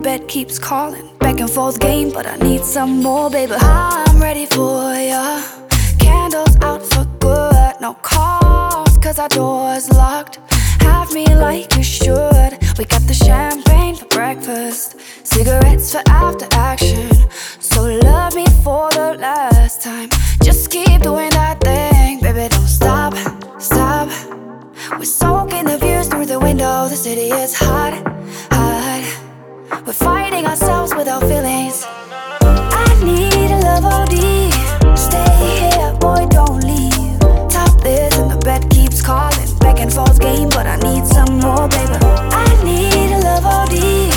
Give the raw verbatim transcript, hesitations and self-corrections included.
bed keeps calling. Back and forth game, but I need some more, baby. I'm ready for ya. Candles out for good, no calls, cause our door's locked. Have me like you should. We got the champagne for breakfast, cigarettes for after action. So love me for the last time. Just keep doing that thing, baby, don't stop, stop. We're soaking the views through the window. The city is hot, hot. We're fighting ourselves without feeling